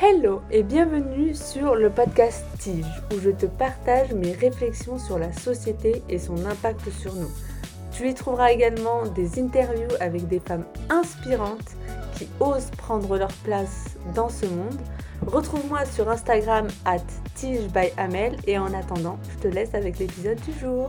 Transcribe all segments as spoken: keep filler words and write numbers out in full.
Hello et bienvenue sur le podcast Tige où je te partage mes réflexions sur la société et son impact sur nous. Tu y trouveras également des interviews avec des femmes inspirantes qui osent prendre leur place dans ce monde. Retrouve-moi sur Instagram at tige by amel et en attendant, je te laisse avec l'épisode du jour.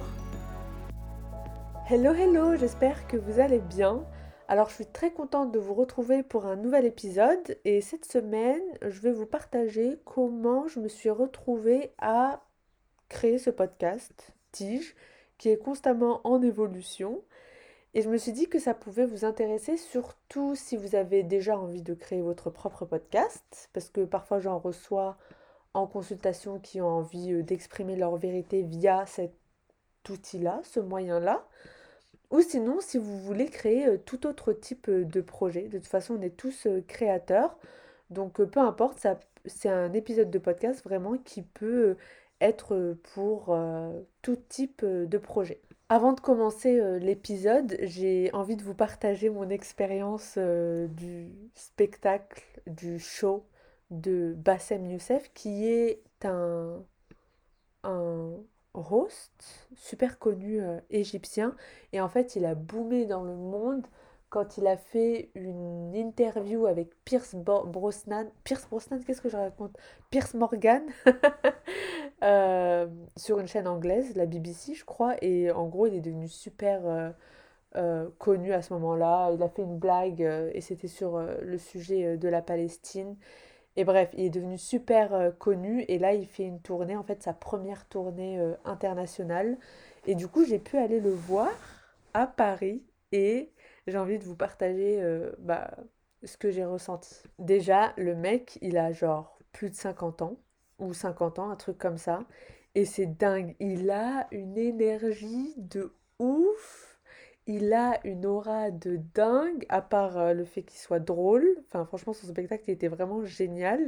Hello hello, j'espère que vous allez bien. Alors je suis très contente de vous retrouver pour un nouvel épisode et cette semaine je vais vous partager comment je me suis retrouvée à créer ce podcast Tige qui est constamment en évolution et je me suis dit que ça pouvait vous intéresser surtout si vous avez déjà envie de créer votre propre podcast parce que parfois j'en reçois en consultation qui ont envie euh, d'exprimer leur vérité via cet outil-là, ce moyen-là. Ou sinon, si vous voulez créer euh, tout autre type euh, de projet, de toute façon, on est tous euh, créateurs. Donc, euh, peu importe, ça, c'est un épisode de podcast vraiment qui peut euh, être euh, pour euh, tout type euh, de projet. Avant de commencer euh, l'épisode, j'ai envie de vous partager mon expérience euh, du spectacle, du show de Bassem Youssef, qui est un un host super connu euh, égyptien et en fait il a boomé dans le monde quand il a fait une interview avec Pierce Bo- Brosnan. Pierce Brosnan, qu'est-ce que je raconte? Pierce Morgan euh, sur une chaîne anglaise, la B B C je crois, et en gros il est devenu super euh, euh, connu à ce moment-là. Il a fait une blague euh, et c'était sur euh, le sujet euh, de la Palestine et bref, il est devenu super euh, connu et là il fait une tournée, en fait sa première tournée euh, internationale. Et du coup j'ai pu aller le voir à Paris et j'ai envie de vous partager euh, bah, ce que j'ai ressenti. Déjà, le mec, il a genre plus de cinquante ans, ou cinquante ans, un truc comme ça. Et c'est dingue, il a une énergie de ouf. Il a une aura de dingue, à part euh, le fait qu'il soit drôle. Enfin, franchement, son spectacle il était vraiment génial.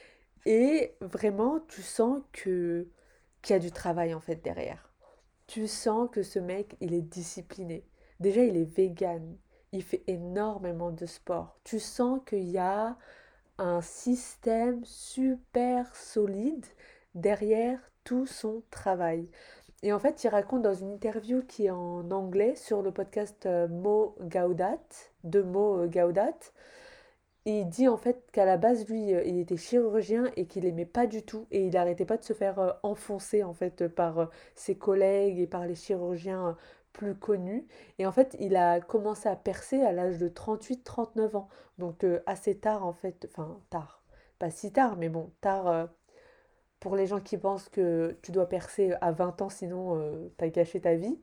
Et vraiment, tu sens que qu'il y a du travail en fait derrière. Tu sens que ce mec, il est discipliné. Déjà, il est vegan. Il fait énormément de sport. Tu sens qu'il y a un système super solide derrière tout son travail. Et en fait, il raconte dans une interview qui est en anglais sur le podcast euh, Mo Gaudat, de Mo euh, Gaudat, et il dit en fait qu'à la base, lui, euh, il était chirurgien et qu'il aimait pas du tout, et il arrêtait pas de se faire euh, enfoncer en fait par euh, ses collègues et par les chirurgiens euh, plus connus. Et en fait, il a commencé à percer à l'âge de trente-huit trente-neuf ans, donc euh, assez tard en fait, enfin tard, pas si tard, mais bon, tard euh, pour les gens qui pensent que tu dois percer à vingt ans, sinon euh, t'as gâché ta vie.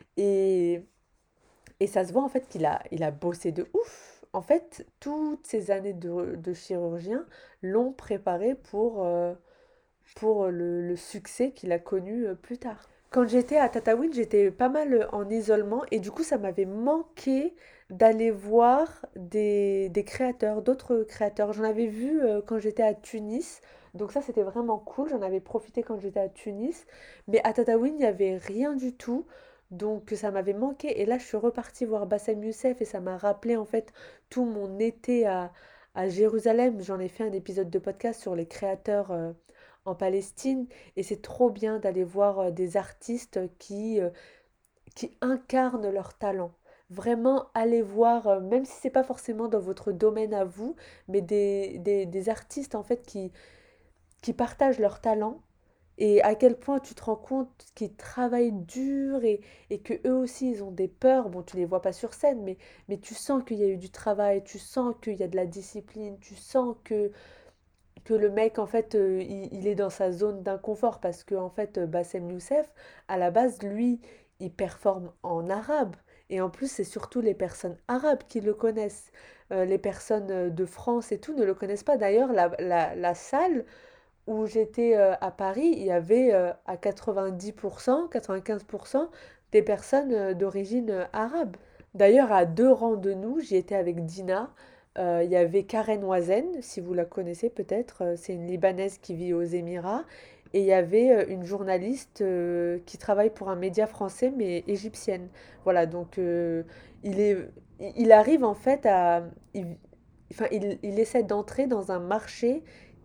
Et, et ça se voit en fait qu'il a, il a bossé de ouf. En fait, toutes ces années de, de chirurgien l'ont préparé pour, euh, pour le, le succès qu'il a connu euh, plus tard. Quand j'étais à Tataouine, j'étais pas mal en isolement et du coup, ça m'avait manqué d'aller voir des, des créateurs, d'autres créateurs. J'en avais vu euh, quand j'étais à Tunis, donc ça c'était vraiment cool. J'en avais profité quand j'étais à Tunis, mais à Tataouine, il n'y avait rien du tout. Donc ça m'avait manqué et là je suis repartie voir Bassem Youssef et ça m'a rappelé en fait tout mon été à, à Jérusalem. J'en ai fait un épisode de podcast sur les créateurs euh, en Palestine et c'est trop bien d'aller voir euh, des artistes qui, euh, qui incarnent leur talent. Vraiment, aller voir, euh, même si c'est pas forcément dans votre domaine à vous, mais des, des, des artistes en fait qui, qui partagent leur talent et à quel point tu te rends compte qu'ils travaillent dur et, et que eux aussi ils ont des peurs. Bon, tu les vois pas sur scène, mais, mais tu sens qu'il y a eu du travail, tu sens qu'il y a de la discipline, tu sens que que le mec, en fait, euh, il, il est dans sa zone d'inconfort parce que, en fait, euh, Bassem Youssef, à la base, lui, il performe en arabe. Et en plus, c'est surtout les personnes arabes qui le connaissent. Euh, les personnes euh, de France et tout ne le connaissent pas. D'ailleurs, la, la, la salle où j'étais euh, à Paris, il y avait euh, à quatre-vingt-dix pour cent, quatre-vingt-quinze pour cent des personnes euh, d'origine euh, arabe. D'ailleurs, à deux rangs de nous, j'y étais avec Dina. Euh, il y avait Karen Wazen, si vous la connaissez peut-être. euh, C'est une Libanaise qui vit aux Émirats. Et il y avait euh, une journaliste euh, qui travaille pour un média français, mais égyptienne. Voilà, donc euh, il est, il arrive en fait à... il- enfin, il, il essaie d'entrer dans un marché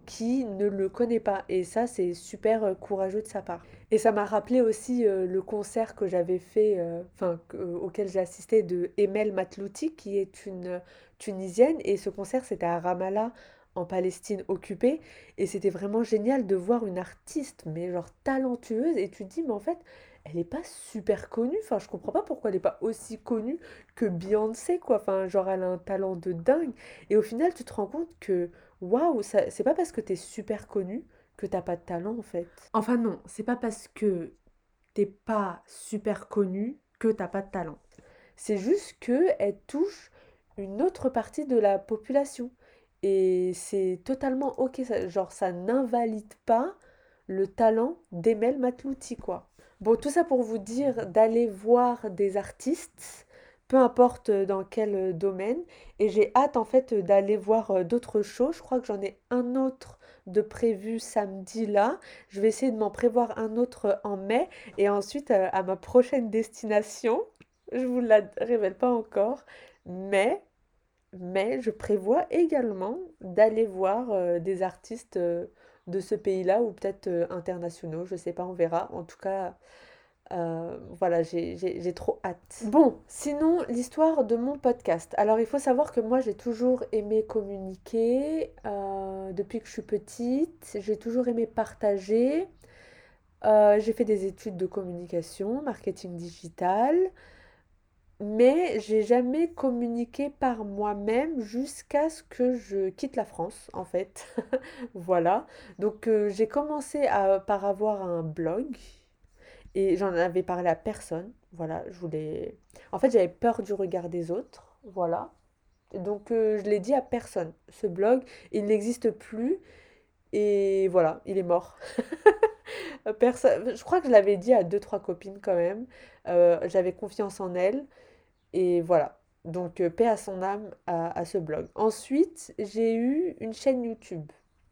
qui ne le connaît pas. Et ça, c'est super euh, courageux de sa part. Et ça m'a rappelé aussi euh, le concert que j'avais fait, euh, enfin, que- euh, auquel j'ai assisté de Emel Matlouti, qui est une euh, Tunisienne. Et ce concert, c'était à Ramallah, en Palestine occupée. Et c'était vraiment génial de voir une artiste, mais genre talentueuse. Et tu te dis, mais en fait, elle n'est pas super connue. Enfin, je comprends pas pourquoi elle n'est pas aussi connue que Beyoncé, quoi. Enfin, genre, elle a un talent de dingue. Et au final, tu te rends compte que waouh, ça- c'est pas parce que t'es super connu que t'as pas de talent en fait. Enfin non, c'est pas parce que t'es pas super connu que t'as pas de talent. C'est juste que elle touche une autre partie de la population. Et c'est totalement ok, ça- genre ça n'invalide pas le talent d'Emel Matlouti, quoi. Bon, tout ça pour vous dire d'aller voir des artistes, peu importe dans quel domaine, et j'ai hâte en fait d'aller voir euh, d'autres shows. Je crois que j'en ai un autre de prévu samedi là. Je vais essayer de m'en prévoir un autre en mai, et ensuite euh, à ma prochaine destination. Je vous la révèle pas encore, mais, mais je prévois également d'aller voir euh, des artistes euh, de ce pays-là ou peut-être euh, internationaux, je sais pas, on verra. En tout cas, euh, voilà, j'ai j'ai- j'ai trop hâte. Bon, sinon, l'histoire de mon podcast. Alors, il faut savoir que moi, j'ai toujours aimé communiquer euh, depuis que je suis petite. J'ai toujours aimé partager. Euh, j'ai fait des études de communication, marketing digital. Mais j'ai jamais communiqué par moi-même jusqu'à ce que je quitte la France, en fait. Voilà. Donc euh, j'ai commencé à- par avoir un blog et j'en avais parlé à personne. Voilà, je voulais. En fait, j'avais peur du regard des autres. Voilà. Donc euh, je l'ai dit à personne. Ce blog, il n'existe plus et voilà, il est mort. Personne. Je crois que je l'avais dit à deux, trois copines quand même. Euh, j'avais confiance en elles. Et voilà. Donc, euh, paix à son âme à, à ce blog. Ensuite, j'ai eu une chaîne YouTube.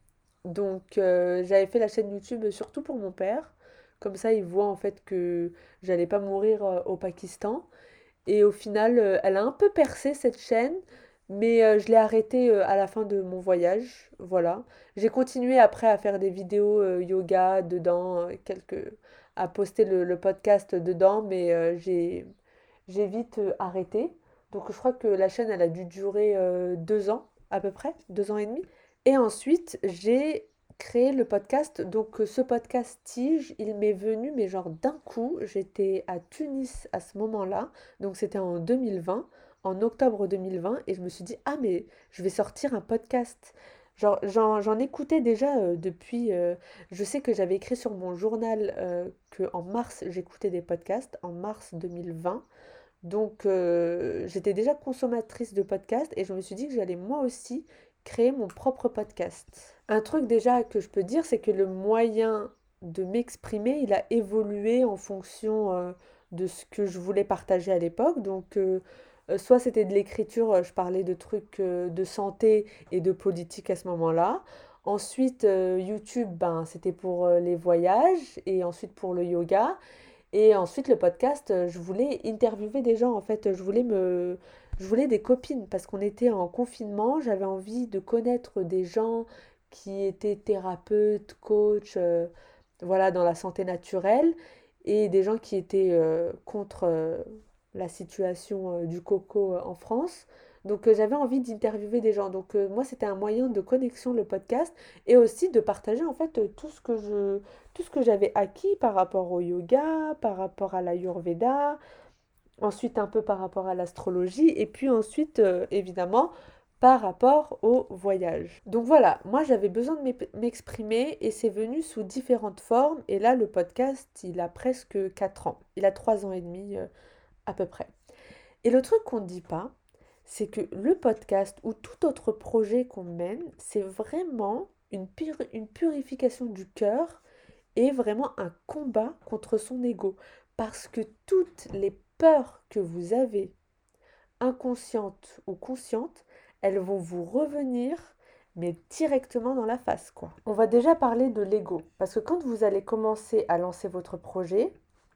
Donc, euh, j'avais fait la chaîne YouTube surtout pour mon père. Comme ça, il voit en fait que j'allais pas mourir euh, au Pakistan. Et au final, euh, elle a un peu percé cette chaîne, mais euh, je l'ai arrêtée euh, à la fin de mon voyage. Voilà. J'ai continué après à faire des vidéos euh, yoga dedans, euh, quelques... à poster le, le podcast dedans, mais euh, j'ai j'ai vite euh, arrêté. Donc je crois que la chaîne, elle a dû durer euh, deux ans à peu près, deux ans et demi. Et ensuite, j'ai créé le podcast. Donc euh, ce podcast Tige, il m'est venu, mais genre d'un coup, j'étais à Tunis à ce moment-là. Donc c'était en deux mille vingt, en octobre deux mille vingt. Et je me suis dit, ah mais je vais sortir un podcast. Genre, j'en, j'en écoutais déjà euh, depuis. euh, je sais que j'avais écrit sur mon journal euh, que en mars, j'écoutais des podcasts, en mars deux mille vingt. Donc, euh, j'étais déjà consommatrice de podcasts et je me suis dit que j'allais moi aussi créer mon propre podcast. Un truc déjà que je peux dire, c'est que le moyen de m'exprimer, il a évolué en fonction euh, de ce que je voulais partager à l'époque. Donc, euh, euh, soit c'était de l'écriture, euh, je parlais de trucs euh, de santé et de politique à ce moment-là. Ensuite, euh, YouTube, ben, c'était pour euh, les voyages et ensuite pour le yoga. Et ensuite, le podcast, euh, je voulais interviewer des gens. En fait, je voulais me, je voulais des copines parce qu'on était en confinement. J'avais envie de connaître des gens qui étaient thérapeutes, coachs, euh, voilà, dans la santé naturelle, et des gens qui étaient euh, contre euh, la situation euh, du coco euh, en France. Donc, euh, j'avais envie d'interviewer des gens. Donc, euh, moi, c'était un moyen de connexion, le podcast, et aussi de partager en fait euh, tout ce que je tout ce que j'avais acquis par rapport au yoga, par rapport à l'Ayurveda, ensuite un peu par rapport à l'astrologie, et puis ensuite, euh, évidemment, par rapport au voyage. Donc voilà, moi j'avais besoin de m'ép- m'exprimer et c'est venu sous différentes formes. Et là, le podcast, il a presque quatre ans. Il a trois ans et demi euh, à peu près. Et le truc qu'on ne dit pas, c'est que le podcast ou tout autre projet qu'on mène, c'est vraiment une, pur- une purification du cœur est vraiment un combat contre son ego. Parce que toutes les peurs que vous avez, inconscientes ou conscientes, elles vont vous revenir, mais directement dans la face, quoi. On va déjà parler de l'ego. Parce que quand vous allez commencer à lancer votre projet,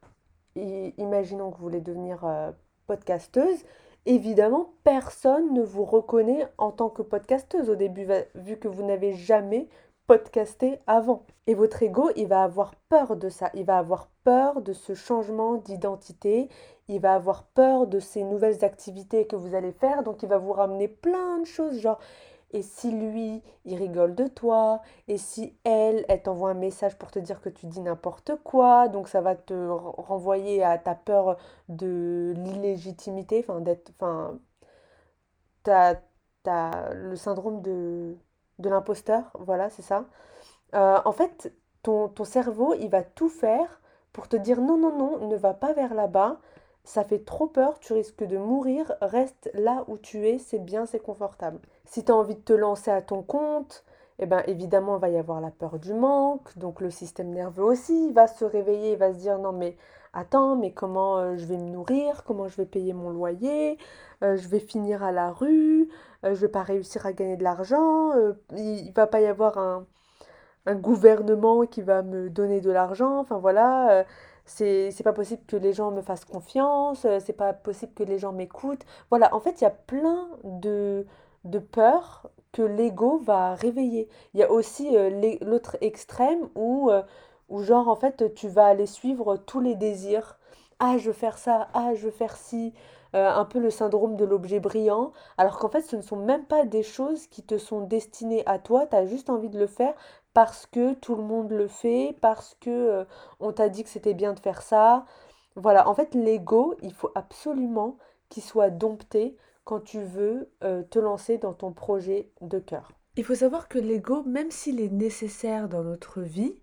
i- imaginons que vous voulez devenir euh, podcasteuse, évidemment, personne ne vous reconnaît en tant que podcasteuse au début, va- vu que vous n'avez jamais podcasté avant. Et votre ego, il va avoir peur de ça. Il va avoir peur de ce changement d'identité. Il va avoir peur de ces nouvelles activités que vous allez faire. Donc, il va vous ramener plein de choses, genre, et si lui, il rigole de toi, et si elle, elle t'envoie un message pour te dire que tu dis n'importe quoi, donc ça va te ren- renvoyer à ta peur de l'illégitimité, enfin d'être, enfin, t'as, t'as le syndrome de, de l'imposteur, voilà, c'est ça. Euh, en fait, ton, ton cerveau, il va tout faire pour te dire non, non, non, ne va pas vers là-bas, ça fait trop peur, tu risques de mourir, reste là où tu es, c'est bien, c'est confortable. Si tu as envie de te lancer à ton compte, eh ben évidemment, il va y avoir la peur du manque, donc le système nerveux aussi, il va se réveiller, il va se dire non, mais attends, mais comment euh, je vais me nourrir, comment je vais payer mon loyer, euh, je vais finir à la rue, euh, je vais pas réussir à gagner de l'argent, euh, il, il va pas y avoir un un gouvernement qui va me donner de l'argent. Enfin voilà, euh, c'est c'est pas possible que les gens me fassent confiance, euh, c'est pas possible que les gens m'écoutent. Voilà, en fait, il y a plein de, de peurs que l'ego va réveiller. Il y a aussi euh, l'e- l'autre extrême où, euh, où, genre, en fait, tu vas aller suivre tous les désirs. Ah, je veux faire ça, ah, je veux faire ci. Euh, un peu le syndrome de l'objet brillant, alors qu'en fait, ce ne sont même pas des choses qui te sont destinées à toi, tu as juste envie de le faire parce que tout le monde le fait, parce que euh, on t'a dit que c'était bien de faire ça. Voilà, en fait, l'ego, il faut absolument qu'il soit dompté quand tu veux euh, te lancer dans ton projet de cœur. Il faut savoir que l'ego, même s'il est nécessaire dans notre vie,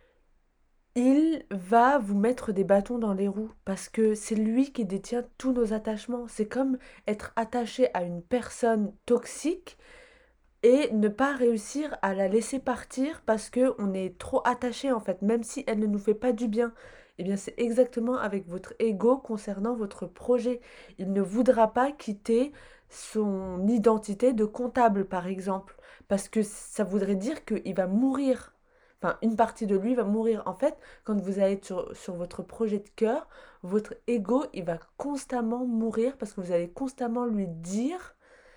il va vous mettre des bâtons dans les roues parce que c'est lui qui détient tous nos attachements. C'est comme être attaché à une personne toxique et ne pas réussir à la laisser partir parce que on est trop attaché en fait, même si elle ne nous fait pas du bien. Eh bien, c'est exactement avec votre ego concernant votre projet. Il ne voudra pas quitter son identité de comptable, par exemple, parce que ça voudrait dire qu'il va mourir. Enfin, une partie de lui va mourir. En fait, quand vous allez être sur, sur votre projet de cœur, votre ego, il va constamment mourir parce que vous allez constamment lui dire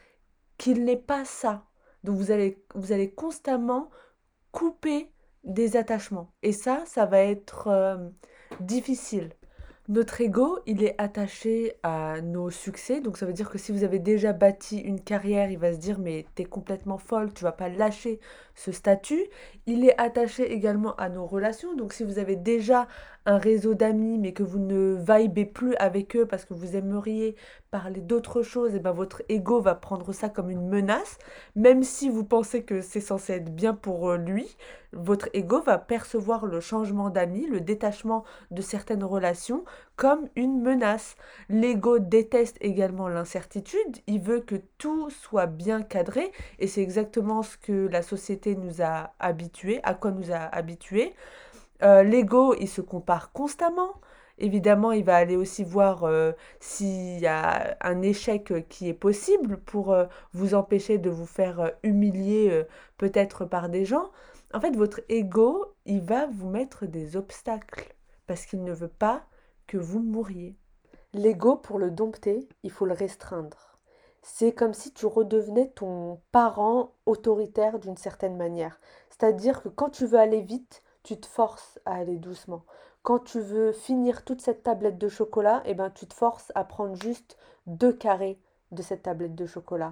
qu'il n'est pas ça. Donc vous allez, vous allez constamment couper des attachements. Et ça, ça va être euh, difficile. Notre ego, il est attaché à nos succès. Donc ça veut dire que si vous avez déjà bâti une carrière, il va se dire mais t'es complètement folle, tu vas pas lâcher ce statut. Il est attaché également à nos relations. Donc si vous avez déjà un réseau d'amis mais que vous ne vibez plus avec eux parce que vous aimeriez parler d'autre chose, et ben votre ego va prendre ça comme une menace. Même si vous pensez que c'est censé être bien pour euh, lui, votre ego va percevoir le changement d'amis, le détachement de certaines relations comme une menace. L'ego déteste également l'incertitude, il veut que tout soit bien cadré et c'est exactement ce que la société nous a habitués, à quoi nous a habitués. Euh, l'ego, il se compare constamment. Évidemment, il va aller aussi voir euh, s'il y a un échec euh, qui est possible pour euh, vous empêcher de vous faire euh, humilier euh, peut-être par des gens. En fait, votre ego, il va vous mettre des obstacles parce qu'il ne veut pas que vous mouriez. L'ego, pour le dompter, il faut le restreindre. C'est comme si tu redevenais ton parent autoritaire d'une certaine manière. C'est-à-dire que quand tu veux aller vite, tu te forces à aller doucement. Quand tu veux finir toute cette tablette de chocolat, eh ben, tu te forces à prendre juste deux carrés de cette tablette de chocolat.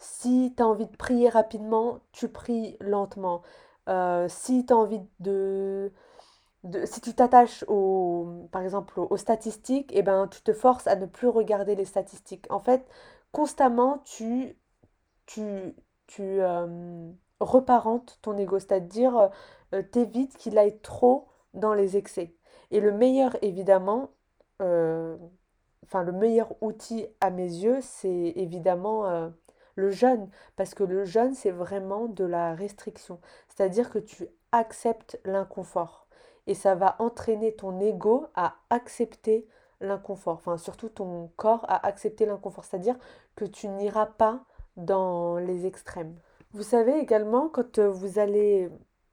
Si tu as envie de prier rapidement, tu pries lentement. Euh, si tu as envie de de- si tu t'attaches au, par exemple aux, aux statistiques, eh ben, tu te forces à ne plus regarder les statistiques. En fait, constamment, tu, tu, tu euh, reparentes ton ego, c'est-à-dire euh, t'évites qu'il aille trop dans les excès. Et le meilleur, évidemment, euh, enfin le meilleur outil à mes yeux, c'est évidemment euh, le jeûne, parce que le jeûne, c'est vraiment de la restriction, c'est-à-dire que tu acceptes l'inconfort et ça va entraîner ton ego à accepter l'inconfort, enfin surtout ton corps à accepter l'inconfort, c'est-à-dire que tu n'iras pas dans les extrêmes. Vous savez également, quand euh, vous allez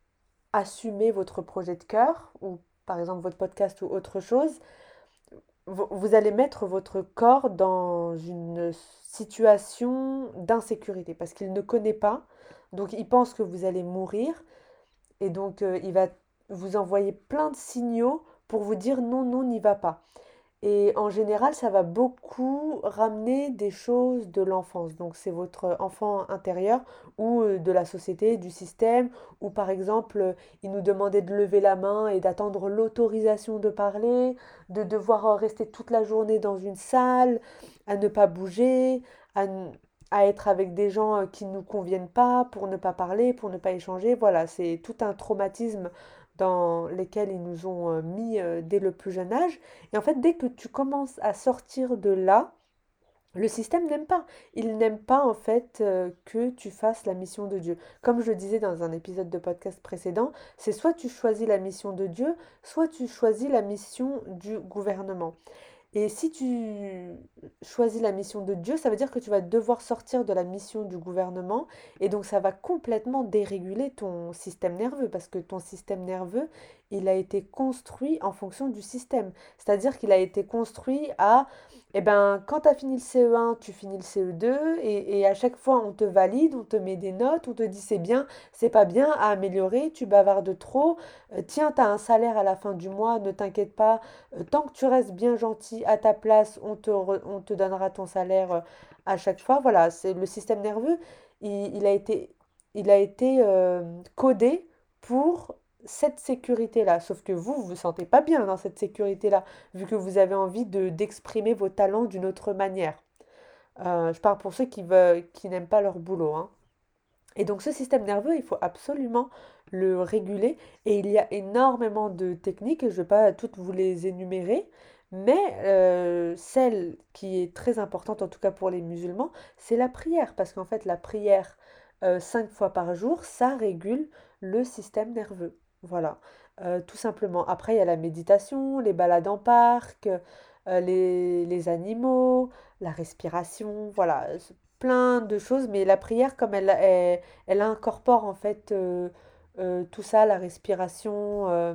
assumer votre projet de cœur, ou par exemple votre podcast ou autre chose, vous, vous allez mettre votre corps dans une situation d'insécurité parce qu'il ne connaît pas, donc il pense que vous allez mourir Et donc, euh, il va vous envoyer plein de signaux pour vous dire non, non, n'y va pas. Et en général, ça va beaucoup ramener des choses de l'enfance. Donc, c'est votre enfant intérieur ou euh, de la société, du système, ou par exemple, euh, il nous demandait de lever la main et d'attendre l'autorisation de parler, de devoir euh, rester toute la journée dans une salle, à ne pas bouger, à, n- à être avec des gens euh, qui ne nous conviennent pas, pour ne pas parler, pour ne pas échanger. Voilà, c'est tout un traumatisme dans lesquels ils nous ont euh, mis euh, dès le plus jeune âge. Et en fait, dès que tu commences à sortir de là, le système n'aime pas. Il n'aime pas en fait euh, que tu fasses la mission de Dieu. Comme je le disais dans un épisode de podcast précédent, c'est soit tu choisis la mission de Dieu, soit tu choisis la mission du gouvernement. Et si tu choisis la mission de Dieu, ça veut dire que tu vas devoir sortir de la mission du gouvernement et donc ça va complètement déréguler ton système nerveux parce que ton système nerveux, il a été construit en fonction du système. C'est-à-dire qu'il a été construit à, eh ben, quand tu as fini le C E un, tu finis le C E deux et, et à chaque fois on te valide, on te met des notes, on te dit c'est bien, c'est pas bien, à améliorer, tu bavardes trop, euh, tiens, tu as un salaire à la fin du mois, ne t'inquiète pas. Euh, Tant que tu restes bien gentil à ta place, on te, re- on te donnera ton salaire euh, à chaque fois. Voilà, c'est le système nerveux, il, il a été, il a été euh, codé pour cette sécurité-là. Sauf que vous, vous vous sentez pas bien dans cette sécurité-là, vu que vous avez envie de, d'exprimer vos talents d'une autre manière. Euh, je parle pour ceux qui veulent, qui n'aiment pas leur boulot, hein. Et donc ce système nerveux, il faut absolument le réguler. Et il y a énormément de techniques, je ne vais pas toutes vous les énumérer, mais euh, celle qui est très importante, en tout cas pour les musulmans, c'est la prière. Parce qu'en fait, la prière euh, cinq fois par jour, ça régule le système nerveux. Voilà, Euh, tout simplement. Après, il y a la méditation, les balades en parc, euh, les, les animaux, la respiration, voilà, plein de choses, mais la prière, comme elle, elle, elle incorpore en fait euh, euh, tout ça, la respiration, euh,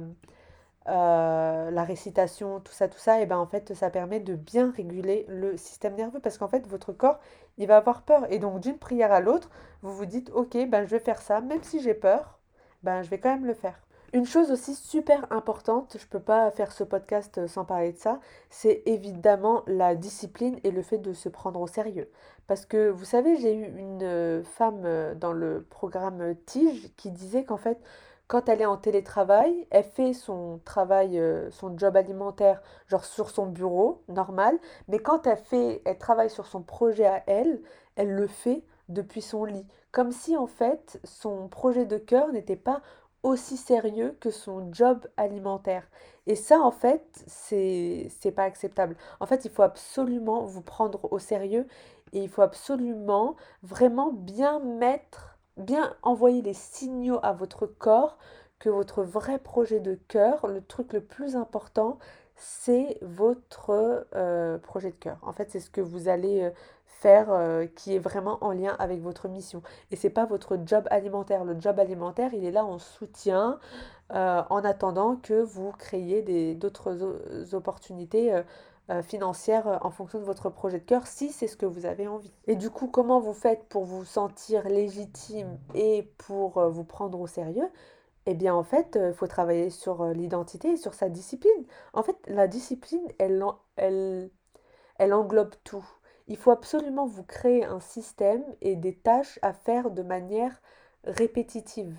euh, la récitation, tout ça, tout ça, et ben en fait, ça permet de bien réguler le système nerveux parce qu'en fait, votre corps, il va avoir peur. Et donc, d'une prière à l'autre, vous vous dites, ok, ben je vais faire ça, même si j'ai peur, ben je vais quand même le faire. Une chose aussi super importante, je ne peux pas faire ce podcast sans parler de ça, c'est évidemment la discipline et le fait de se prendre au sérieux. Parce que vous savez, j'ai eu une euh, femme euh, dans le programme Tige qui disait qu'en fait, quand elle est en télétravail, elle fait son travail, euh, son job alimentaire, genre sur son bureau, normal, mais quand elle fait, elle travaille sur son projet à elle, elle le fait depuis son lit. Comme si en fait, son projet de cœur n'était pas aussi sérieux que son job alimentaire. Et ça, en fait, c'est c'est pas acceptable. En fait, il faut absolument vous prendre au sérieux et il faut absolument vraiment bien mettre, bien envoyer les signaux à votre corps que votre vrai projet de cœur, le truc le plus important, c'est votre euh, projet de cœur. En fait, c'est ce que vous allez euh, faire euh, qui est vraiment en lien avec votre mission. Et c'est pas votre job alimentaire. Le job alimentaire, il est là en soutien, euh, en attendant que vous créiez des, d'autres o- opportunités euh, euh, financières euh, en fonction de votre projet de cœur, si c'est ce que vous avez envie. Et du coup, comment vous faites pour vous sentir légitime et pour euh, vous prendre au sérieux? Eh bien, en fait, il faut travailler sur euh, l'identité et sur sa discipline. En fait, la discipline, elle, en- elle, elle englobe tout. Il faut absolument vous créer un système et des tâches à faire de manière répétitive.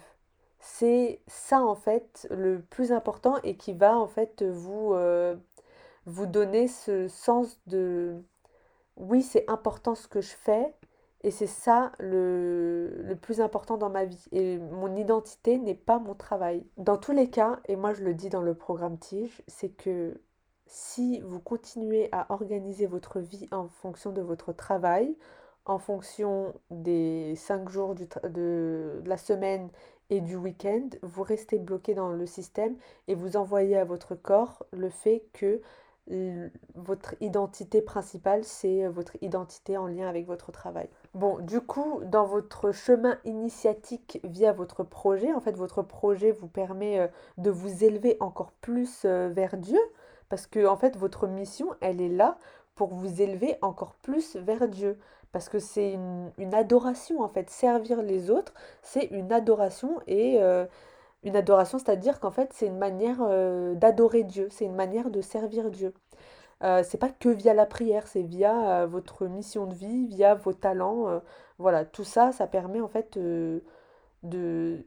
C'est ça en fait le plus important et qui va en fait vous, euh, vous donner ce sens de oui, c'est important ce que je fais et c'est ça le, le plus important dans ma vie. Et mon identité n'est pas mon travail. Dans tous les cas, et moi je le dis dans le programme Tige, c'est que si vous continuez à organiser votre vie en fonction de votre travail, en fonction des cinq jours du tra- de, de la semaine et du week-end, vous restez bloqué dans le système et vous envoyez à votre corps le fait que l- votre identité principale, c'est votre identité en lien avec votre travail. Bon, du coup, dans votre chemin initiatique via votre projet, en fait, votre projet vous permet euh, de vous élever encore plus euh, vers Dieu, parce que, en fait, votre mission, elle est là pour vous élever encore plus vers Dieu. Parce que c'est une, une adoration, en fait. Servir les autres, c'est une adoration et euh, Une adoration, c'est-à-dire qu'en fait, c'est une manière euh, d'adorer Dieu, c'est une manière de servir Dieu. Euh, c'est pas que via la prière, c'est via euh, votre mission de vie, via vos talents. Euh, voilà, tout ça, ça permet en fait euh, de,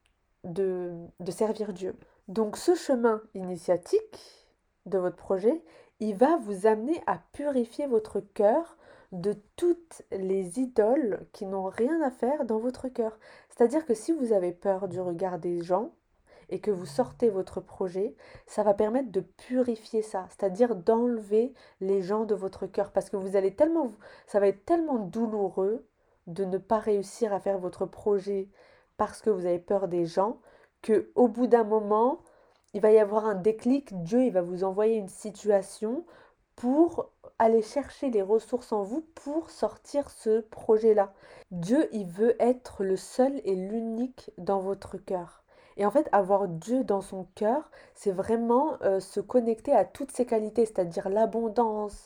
de, de servir Dieu. Donc ce chemin initiatique de votre projet, il va vous amener à purifier votre cœur de toutes les idoles qui n'ont rien à faire dans votre cœur. C'est-à-dire que si vous avez peur du regard des gens et que vous sortez votre projet, ça va permettre de purifier ça, c'est-à-dire d'enlever les gens de votre cœur parce que vous allez tellement ça va être tellement douloureux de ne pas réussir à faire votre projet parce que vous avez peur des gens que au bout d'un moment, il va y avoir un déclic, Dieu il va vous envoyer une situation pour aller chercher les ressources en vous pour sortir ce projet-là. Dieu, il veut être le seul et l'unique dans votre cœur. Et en fait, avoir Dieu dans son cœur, c'est vraiment euh, se connecter à toutes ses qualités, c'est-à-dire l'abondance,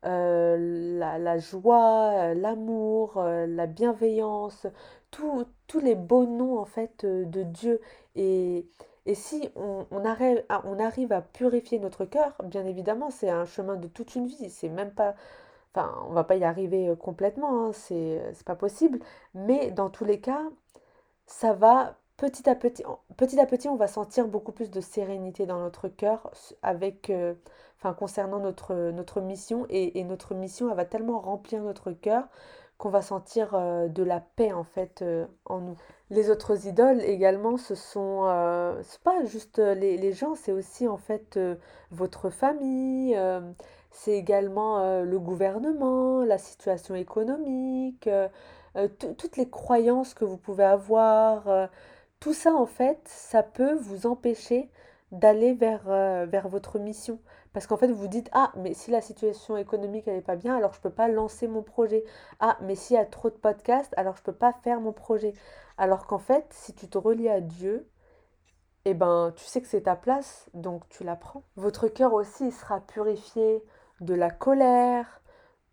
euh, la, la joie, euh, l'amour, euh, la bienveillance, tout- tous les beaux noms en fait euh, de Dieu. Et, et si on, on arrive, à, on arrive à purifier notre cœur, bien évidemment, c'est un chemin de toute une vie. C'est même pas, enfin, on va pas y arriver euh, complètement, hein, c'est c'est pas possible. Mais dans tous les cas, ça va petit à petit, petit à petit, on va sentir beaucoup plus de sérénité dans notre cœur avec, euh, enfin, concernant notre, notre mission et, et notre mission, elle va tellement remplir notre cœur qu'on va sentir euh, de la paix en fait euh, en nous. Les autres idoles également, ce sont, euh, c'est pas juste euh, les, les gens, c'est aussi en fait euh, votre famille, euh, c'est également euh, le gouvernement, la situation économique. Euh, euh, tout- toutes les croyances que vous pouvez avoir, euh, tout ça en fait, ça peut vous empêcher d'aller vers, euh, vers votre mission. Parce qu'en fait, vous vous dites, ah, mais si la situation économique elle n'est pas bien, alors je ne peux pas lancer mon projet. Ah, mais s'il y a trop de podcasts, alors je ne peux pas faire mon projet. Alors qu'en fait, si tu te relis à Dieu, eh ben, tu sais que c'est ta place, donc tu la prends. Votre cœur aussi il sera purifié de la colère,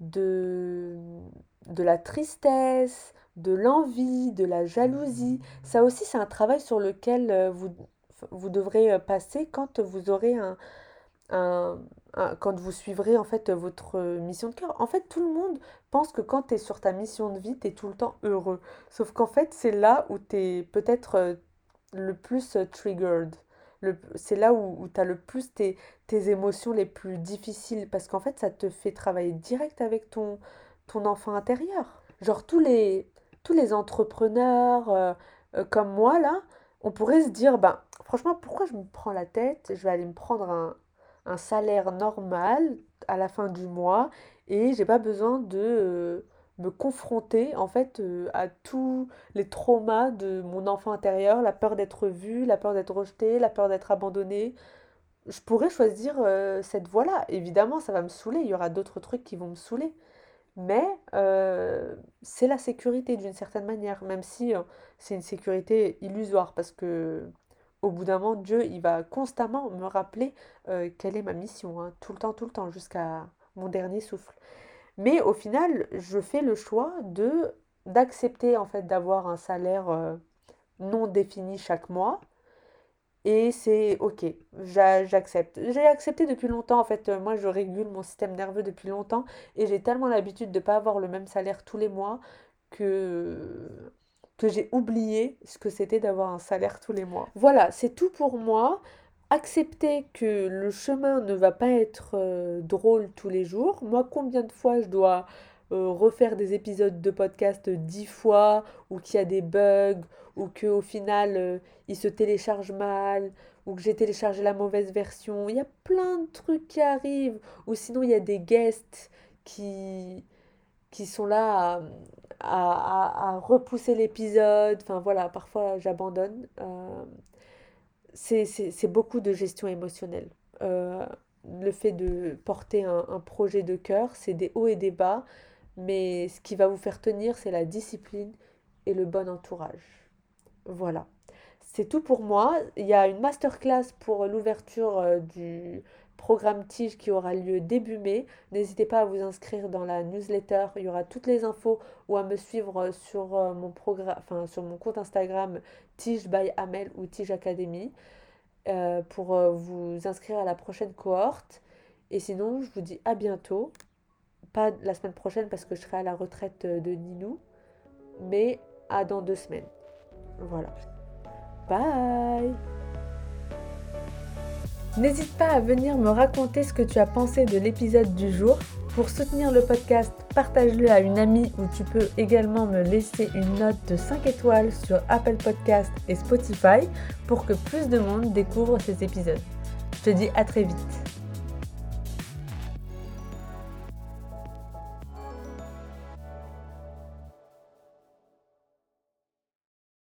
de, de la tristesse, de l'envie, de la jalousie. Ça aussi, c'est un travail sur lequel euh, vous, vous devrez euh, passer quand vous aurez un, un- un- quand vous suivrez en fait votre mission de cœur. En fait, tout le monde pense que quand tu es sur ta mission de vie, tu es tout le temps heureux. Sauf qu'en fait, c'est là où tu es peut-être euh, le plus euh, triggered. Le- C'est là où, tu as le plus tes, tes émotions les plus difficiles parce qu'en fait, ça te fait travailler direct avec ton, ton enfant intérieur. Genre tous les, tous les entrepreneurs euh, euh, comme moi là, on pourrait se dire, ben franchement, pourquoi je me prends la tête? Je vais aller me prendre un, un salaire normal à la fin du mois et j'ai pas besoin de euh, me confronter en fait euh, à tous les traumas de mon enfant intérieur, la peur d'être vue, la peur d'être rejetée, la peur d'être abandonnée. Je pourrais choisir euh, cette voie-là. Évidemment, ça va me saouler, il y aura d'autres trucs qui vont me saouler. Mais euh, c'est la sécurité d'une certaine manière, même si euh, c'est une sécurité illusoire, parce que au bout d'un moment, Dieu, il va constamment me rappeler euh, quelle est ma mission, hein, tout le temps, tout le temps, jusqu'à mon dernier souffle. Mais au final, je fais le choix de d'accepter en fait d'avoir un salaire euh, non défini chaque mois, et c'est ok, j'a- j'accepte. J'ai accepté depuis longtemps, en fait, euh, moi je régule mon système nerveux depuis longtemps et j'ai tellement l'habitude de ne pas avoir le même salaire tous les mois que, que j'ai oublié ce que c'était d'avoir un salaire tous les mois. Voilà, c'est tout pour moi. Accepter que le chemin ne va pas être euh, drôle tous les jours. Moi, combien de fois je dois euh, refaire des épisodes de podcast dix fois, ou qu'il y a des bugs, ou qu'au final euh, il se télécharge mal, ou que j'ai téléchargé la mauvaise version. Il y a plein de trucs qui arrivent. Ou sinon, il y a des guests qui, qui sont là à, à- à- à repousser l'épisode. Enfin voilà, parfois j'abandonne. Euh, c'est c'est- c'est beaucoup de gestion émotionnelle. Euh, le fait de porter un, un projet de cœur, c'est des hauts et des bas, mais ce qui va vous faire tenir, c'est la discipline et le bon entourage. Voilà. C'est tout pour moi. Il y a une masterclass pour l'ouverture euh, du programme Tige qui aura lieu début mai. N'hésitez pas à vous inscrire dans la newsletter. Il y aura toutes les infos ou à me suivre sur euh, mon programme, enfin sur mon compte Instagram Tige by Amel ou Tige Academy euh, pour euh, vous inscrire à la prochaine cohorte. Et sinon, je vous dis à bientôt. Pas la semaine prochaine parce que je serai à la retraite de Ninou, mais à dans deux semaines. Voilà. Bye! N'hésite pas à venir me raconter ce que tu as pensé de l'épisode du jour. Pour soutenir le podcast, partage-le à une amie ou tu peux également me laisser une note de cinq étoiles sur Apple Podcast et Spotify pour que plus de monde découvre ces épisodes. Je te dis à très vite.